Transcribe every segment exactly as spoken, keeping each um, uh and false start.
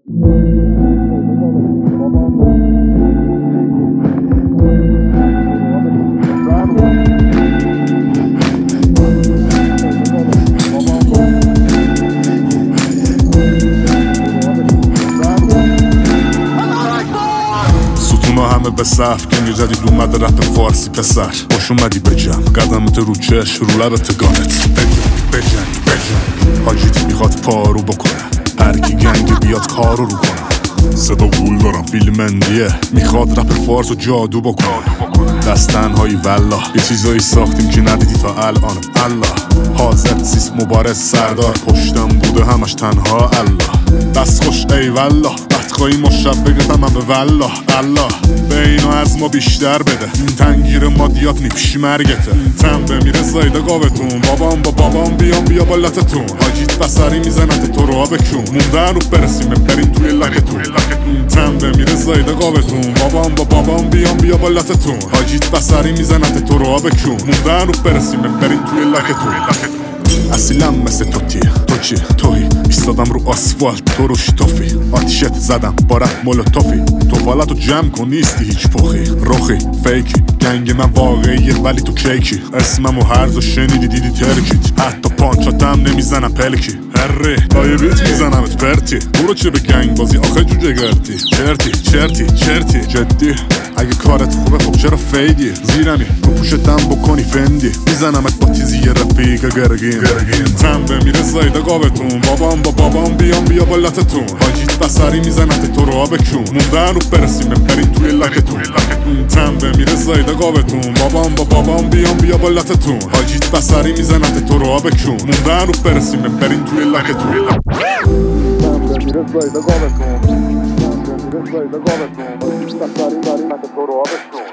همه به صف گنگ جدید اومده رپ فارسی پسر خوش اومدی بجم قدمت رو چش رو لب تگانت بجنگ بجنگ بجنگ حاجیت میخواد پارو بکنه هرکی گنگ بیاد کارو رو کنه صدا گول دارم فیلمندیه میخواد رپ فارس و جادو بکنه دستنهایی والله یه چیزایی ساختیم که ندیدی تا الان الله حاضر سیس مبارز سردار پشتم بوده همش تنها الله دست خوش ای والله بدخواهی مشب بگتم هم به والله الله به اینو از ما بیشتر بده این تنگیر مادیات نیپشی مرگته تن بمیره زایده گاوتون بابام با بابام بیام بیا بالتتون حاجیت بسری میزنت تو رو بکون موندن رو برسیم بریم توی لکتون تن بمیره زایده گاوتون بابام با بابام بیام بیا بالتتون حاجیت بسری میزنت تو رو بکون موندن رو برسیم بریم توی لکتون اصیلم مثل توتیه تو چی؟ توهی ایستادم رو آسفالت تو روش توفی آتیشت زدم با رپ مولوتوفی تو والتو جمع کن نیستی هیچ پخی روخی فیکی گنگ من واقعیه ولی تو کیکی اسمم و هرزو شنیدی دیدی ترکیت حتی پانچاتم نمیزنم پلکی هره لایه بیت میزنمت پرتی برو چه به گنگ بازی آخه جوجه گرتی چرتی چرتی چرتی جدی اگه کارت خوبه خب چرا فیدی زیرمی رو پوشتم بکنی فندی میزنمت با تیزی رفیق گرگین تن بمیره زایده گاوتون بابام با بابام بیام بیا بالتتون حاجیت بسری میزنت تو رو بکون موندن رو برسیم بریم توی لکتون تن بمیره زایده گاوتون بابام با بابام بیام بیا بالتتون حاجیت بسری میزنت تو رو بکون موندن رو برسیم بریم توی لکتون تن بمیره زایده گاوتون بمیره زایده گاوتون حاجیت بسری میزنت تو رو بکون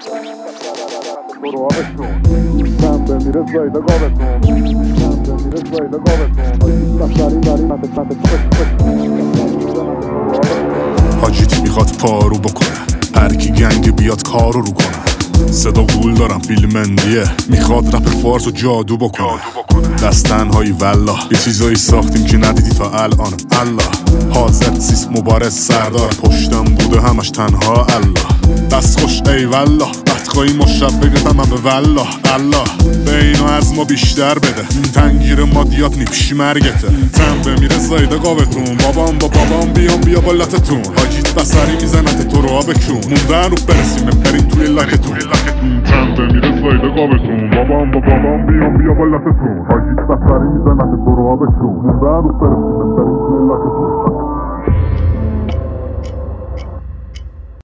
تو رو بکون تن بمیره زایده گاوتون حاجیت میخواد پارو بکنه هرکی گنگ بیاد کارو رو کنه صدا گول دارم فیلمندیه میخواد رپ فارس و جادو بکنه دستنهایی والله یه چیزایی ساختیم که ندیدی تا الان الله حاضر سیس مبارز سردار پشتم بوده همش تنها الله دست خوش ای والله بدخواهی مشب بگتم هم به والله الله به اینو از ما بیشتر بده این تنگیر مادیات نیپشی مرگته تن بمیره زایده گاوتون بابام با بابام بیام بیا بالتتون حاجیت بسری میزنت تو رو بکون موندن رو برسیم بریم توی لکتون تن بمیره زایده گاوتون بابام با بابام بیام بیا بالتتون حاجیت بسری میزنت تو رو بکون موندن رو برسیم بریم توی